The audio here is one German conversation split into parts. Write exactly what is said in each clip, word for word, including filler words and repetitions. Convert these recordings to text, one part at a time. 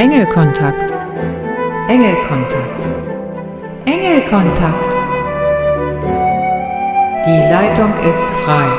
Engelkontakt. Engelkontakt. Engelkontakt. Die Leitung ist frei.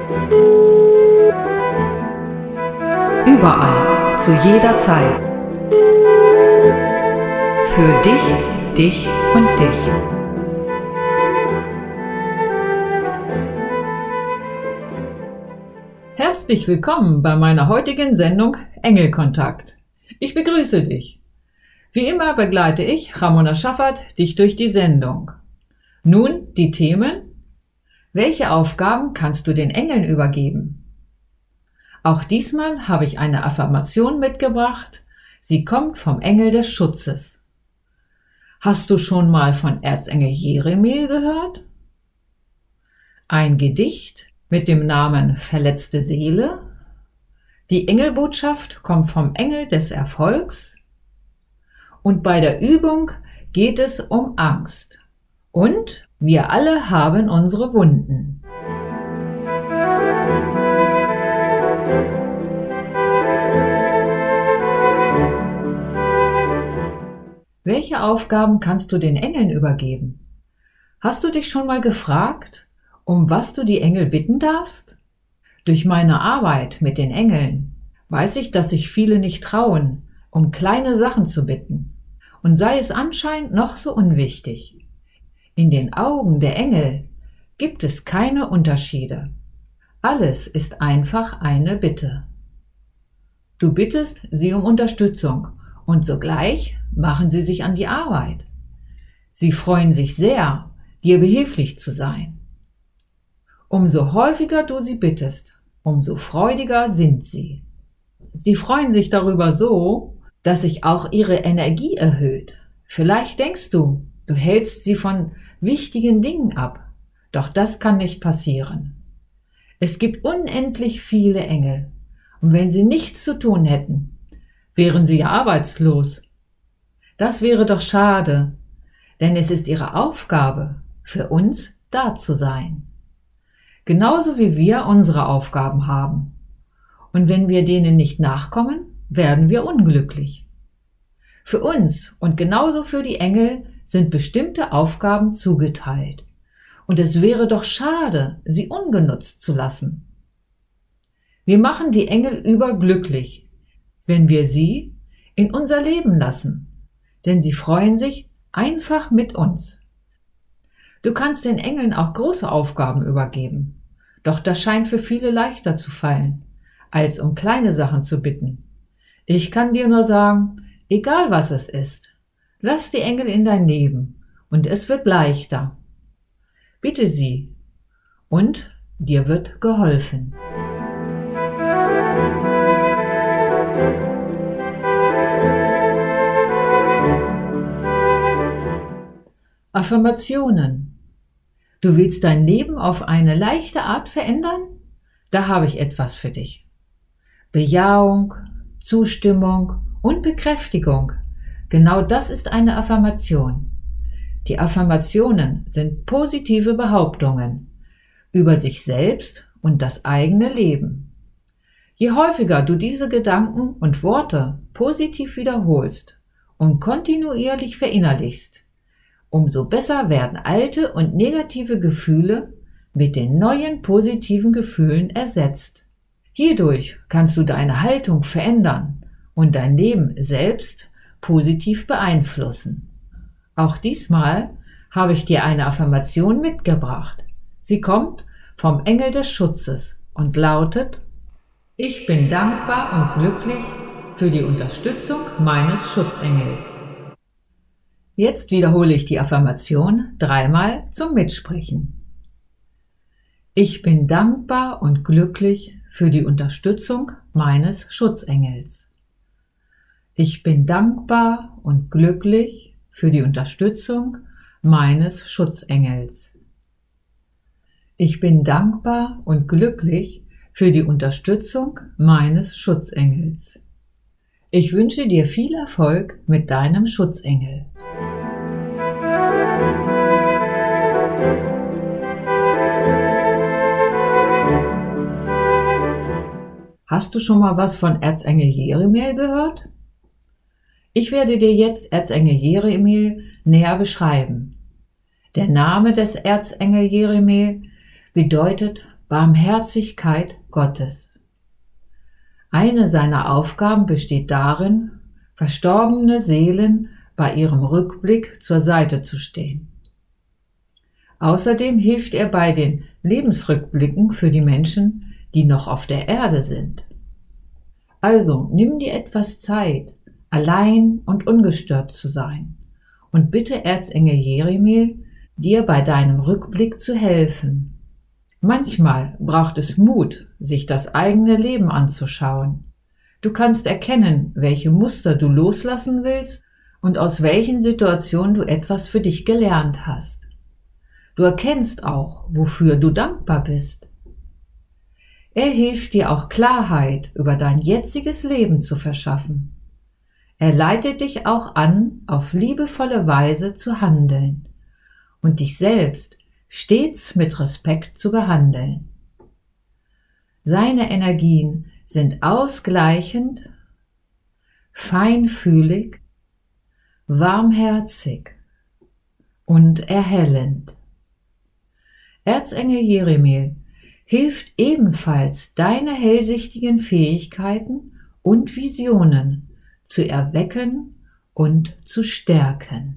Überall, zu jeder Zeit. Für dich, dich und dich. Herzlich willkommen bei meiner heutigen Sendung Engelkontakt. Ich begrüße dich. Wie immer begleite ich, Ramona Schaffert, dich durch die Sendung. Nun die Themen. Welche Aufgaben kannst du den Engeln übergeben? Auch diesmal habe ich eine Affirmation mitgebracht. Sie kommt vom Engel des Schutzes. Hast du schon mal von Erzengel Jeremiel gehört? Ein Gedicht mit dem Namen Verletzte Seele. Die Engelbotschaft kommt vom Engel des Erfolgs. Und bei der Übung geht es um Angst. Und wir alle haben unsere Wunden. Welche Aufgaben kannst du den Engeln übergeben? Hast du dich schon mal gefragt, um was du die Engel bitten darfst? Durch meine Arbeit mit den Engeln weiß ich, dass sich viele nicht trauen, um kleine Sachen zu bitten. Und sei es anscheinend noch so unwichtig. In den Augen der Engel gibt es keine Unterschiede. Alles ist einfach eine Bitte. Du bittest sie um Unterstützung und sogleich machen sie sich an die Arbeit. Sie freuen sich sehr, dir behilflich zu sein. Umso häufiger du sie bittest, umso freudiger sind sie. Sie freuen sich darüber so, dass sich auch ihre Energie erhöht. Vielleicht denkst du, du hältst sie von wichtigen Dingen ab, doch das kann nicht passieren. Es gibt unendlich viele Engel, und wenn sie nichts zu tun hätten, wären sie ja arbeitslos. Das wäre doch schade, denn es ist ihre Aufgabe, für uns da zu sein. Genauso wie wir unsere Aufgaben haben. Und wenn wir denen nicht nachkommen, werden wir unglücklich. Für uns und genauso für die Engel sind bestimmte Aufgaben zugeteilt. Und es wäre doch schade, sie ungenutzt zu lassen. Wir machen die Engel überglücklich, wenn wir sie in unser Leben lassen, denn sie freuen sich einfach mit uns. Du kannst den Engeln auch große Aufgaben übergeben, doch das scheint für viele leichter zu fallen, als um kleine Sachen zu bitten. Ich kann dir nur sagen, egal was es ist, lass die Engel in dein Leben und es wird leichter. Bitte sie und dir wird geholfen. Affirmationen. Du willst dein Leben auf eine leichte Art verändern? Da habe ich etwas für dich. Bejahung, Zustimmung und Bekräftigung. Genau das ist eine Affirmation. Die Affirmationen sind positive Behauptungen über sich selbst und das eigene Leben. Je häufiger du diese Gedanken und Worte positiv wiederholst und kontinuierlich verinnerlichst, umso besser werden alte und negative Gefühle mit den neuen positiven Gefühlen ersetzt. Hierdurch kannst du deine Haltung verändern und dein Leben selbst positiv beeinflussen. Auch diesmal habe ich dir eine Affirmation mitgebracht. Sie kommt vom Engel des Schutzes und lautet: Ich bin dankbar und glücklich für die Unterstützung meines Schutzengels. Jetzt wiederhole ich die Affirmation dreimal zum Mitsprechen. Ich bin dankbar und glücklich für die Unterstützung meines Schutzengels. Ich bin dankbar und glücklich für die Unterstützung meines Schutzengels. Ich bin dankbar und glücklich für die Unterstützung meines Schutzengels. Ich wünsche dir viel Erfolg mit deinem Schutzengel. Hast du schon mal was von Erzengel Jeremiel gehört? Ich werde dir jetzt Erzengel Jeremiel näher beschreiben. Der Name des Erzengel Jeremiel bedeutet Barmherzigkeit Gottes. Eine seiner Aufgaben besteht darin, verstorbene Seelen bei ihrem Rückblick zur Seite zu stehen. Außerdem hilft er bei den Lebensrückblicken für die Menschen, die noch auf der Erde sind. Also nimm dir etwas Zeit, allein und ungestört zu sein, und bitte Erzengel Jeremiel, dir bei deinem Rückblick zu helfen. Manchmal braucht es Mut, sich das eigene Leben anzuschauen. Du kannst erkennen, welche Muster du loslassen willst und aus welchen Situationen du etwas für dich gelernt hast. Du erkennst auch, wofür du dankbar bist. Er hilft dir auch Klarheit über dein jetziges Leben zu verschaffen. Er leitet dich auch an, auf liebevolle Weise zu handeln und dich selbst stets mit Respekt zu behandeln. Seine Energien sind ausgleichend, feinfühlig, warmherzig und erhellend. Erzengel Jeremiel hilft ebenfalls, deine hellsichtigen Fähigkeiten und Visionen zu erwecken und zu stärken.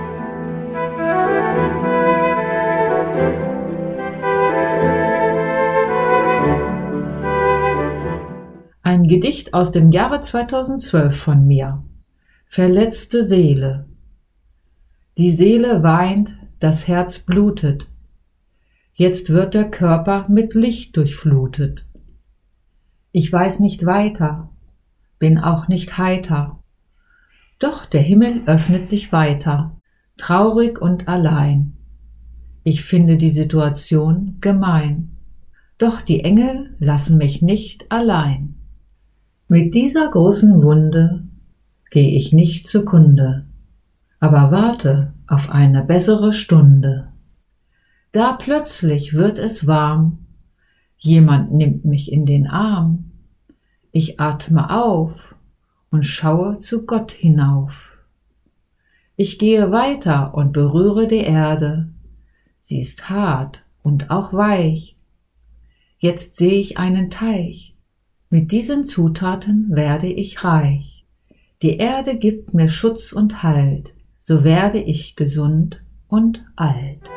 Ein Gedicht aus dem Jahre zweitausendzwölf von mir. Verletzte Seele. Die Seele weint, das Herz blutet. Jetzt wird der Körper mit Licht durchflutet. Ich weiß nicht weiter, bin auch nicht heiter. Doch der Himmel öffnet sich weiter, traurig und allein. Ich finde die Situation gemein. Doch die Engel lassen mich nicht allein. Mit dieser großen Wunde geh ich nicht zugrunde, aber warte auf eine bessere Stunde. Da plötzlich wird es warm, jemand nimmt mich in den Arm. Ich atme auf und schaue zu Gott hinauf. Ich gehe weiter und berühre die Erde. Sie ist hart und auch weich. Jetzt sehe ich einen Teich. Mit diesen Zutaten werde ich reich. Die Erde gibt mir Schutz und Halt, so werde ich gesund und alt.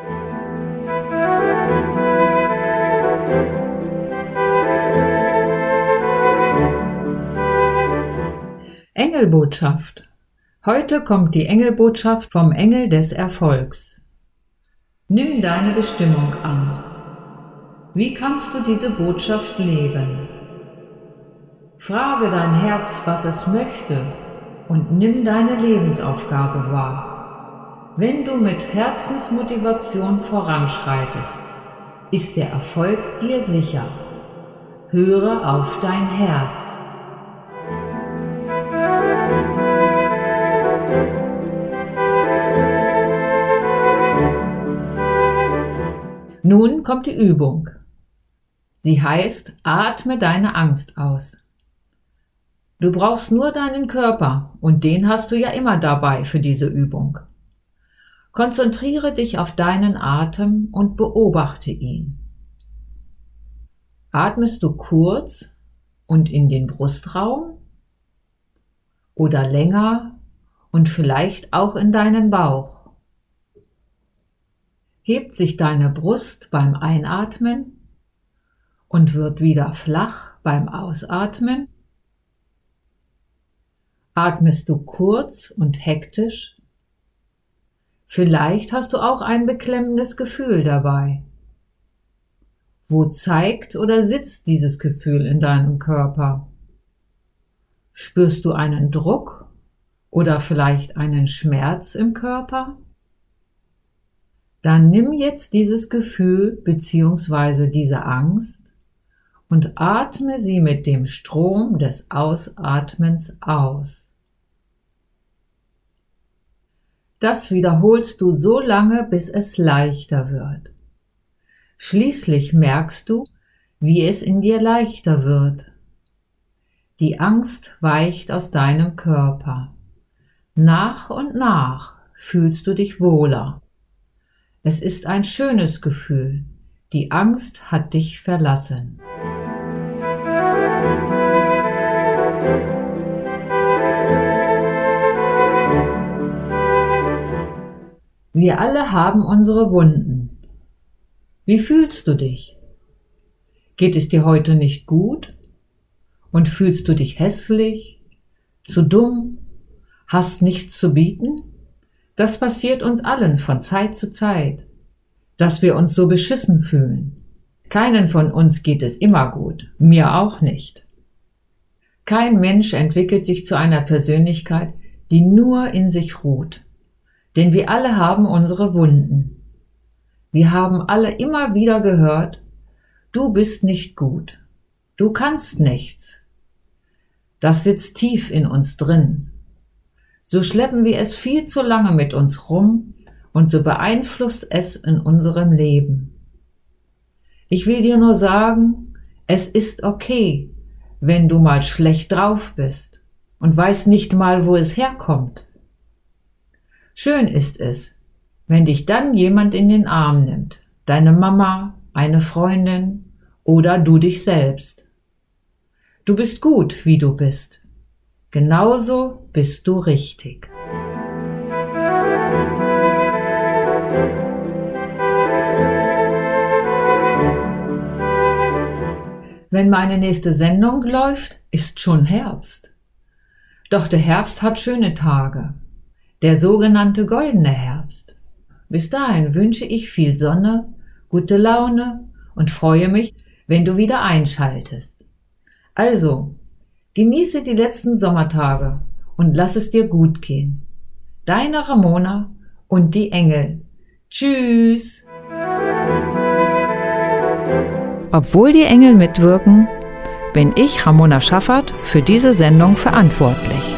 Engelbotschaft. Heute kommt die Engelbotschaft vom Engel des Erfolgs. Nimm deine Bestimmung an. Wie kannst du diese Botschaft leben? Frage dein Herz, was es möchte, und nimm deine Lebensaufgabe wahr. Wenn du mit Herzensmotivation voranschreitest, ist der Erfolg dir sicher. Höre auf dein Herz. Nun kommt die Übung. Sie heißt, atme deine Angst aus. Du brauchst nur deinen Körper und den hast du ja immer dabei für diese Übung. Konzentriere dich auf deinen Atem und beobachte ihn. Atmest du kurz und in den Brustraum oder länger und vielleicht auch in deinen Bauch? Hebt sich deine Brust beim Einatmen und wird wieder flach beim Ausatmen? Atmest du kurz und hektisch? Vielleicht hast du auch ein beklemmendes Gefühl dabei. Wo zeigt oder sitzt dieses Gefühl in deinem Körper? Spürst du einen Druck oder vielleicht einen Schmerz im Körper? Dann nimm jetzt dieses Gefühl bzw. diese Angst und atme sie mit dem Strom des Ausatmens aus. Das wiederholst du so lange, bis es leichter wird. Schließlich merkst du, wie es in dir leichter wird. Die Angst weicht aus deinem Körper. Nach und nach fühlst du dich wohler. Es ist ein schönes Gefühl. Die Angst hat dich verlassen. Wir alle haben unsere Wunden. Wie fühlst du dich? Geht es dir heute nicht gut? Und fühlst du dich hässlich, zu dumm, hast nichts zu bieten? Das passiert uns allen von Zeit zu Zeit, dass wir uns so beschissen fühlen. Keinen von uns geht es immer gut, mir auch nicht. Kein Mensch entwickelt sich zu einer Persönlichkeit, die nur in sich ruht. Denn wir alle haben unsere Wunden. Wir haben alle immer wieder gehört, du bist nicht gut, du kannst nichts. Das sitzt tief in uns drin. So schleppen wir es viel zu lange mit uns rum und so beeinflusst es in unserem Leben. Ich will dir nur sagen, es ist okay, wenn du mal schlecht drauf bist und weißt nicht mal, wo es herkommt. Schön ist es, wenn dich dann jemand in den Arm nimmt, deine Mama, eine Freundin oder du dich selbst. Du bist gut, wie du bist. Genauso bist du richtig. Wenn meine nächste Sendung läuft, ist schon Herbst. Doch der Herbst hat schöne Tage. Der sogenannte goldene Herbst. Bis dahin wünsche ich viel Sonne, gute Laune und freue mich, wenn du wieder einschaltest. Also, genieße die letzten Sommertage und lass es dir gut gehen. Deine Ramona und die Engel. Tschüss! Obwohl die Engel mitwirken, bin ich, Ramona Schaffert, für diese Sendung verantwortlich.